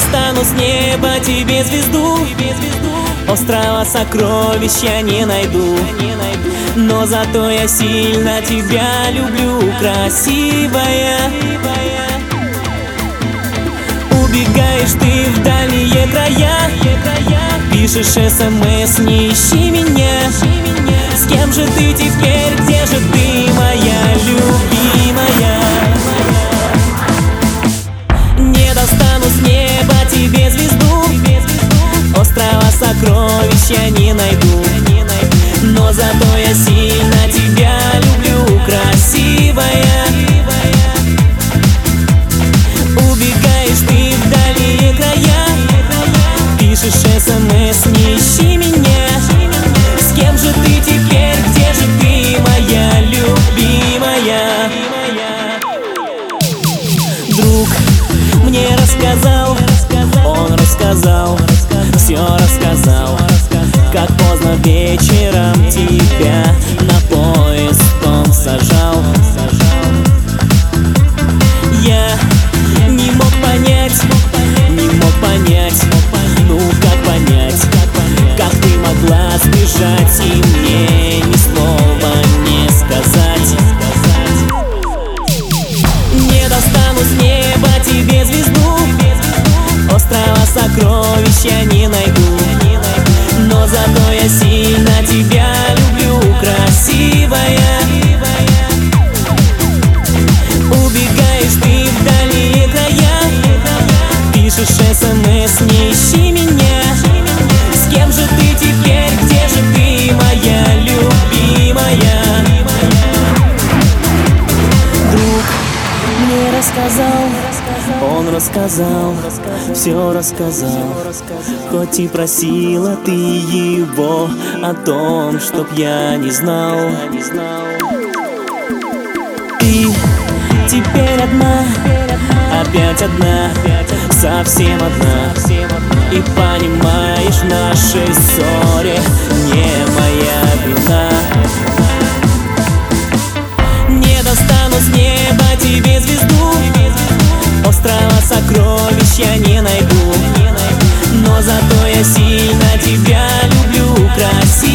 достану с неба тебе звезду, острова сокровищ я не найду, но зато я сильно тебя люблю, красивая. Убегаешь ты в дальние края, пишешь СМС, не ищи меня. С кем же ты теперь, где же ты, моя любимая? Не достану с неба тебе звезду, острова сокровищ я не найду, но зато я сильно тебя люблю, красивая. Убегаешь ты в дальние края, пишешь СМС, не ищи меня. С кем же ты теперь, где же ты, моя любимая? Друг мне рассказал, он рассказал, все рассказал, как поздно вечером тебя на поезд он сажал. Я не мог понять, ну как понять, как ты могла сбежать и мне ни слова не сказать. Не достану с неба тебе звезду, острова сокровищ я не найду, но зато я сильно тебя люблю, красивая. Убегаешь ты в дальние края, пишешь СМС, не ищи меня. С кем же ты теперь, где же ты, моя любимая? Друг мне рассказал, он рассказал, все рассказал, хоть и просила ты его о том, чтоб я не знал. Ты теперь одна, опять одна, совсем одна, и понимаешь, в нашей ссоре не моя вина. Не достану с неба тебе звезду, острова сокровищ я не найду, но зато я сильно тебя люблю, красиво.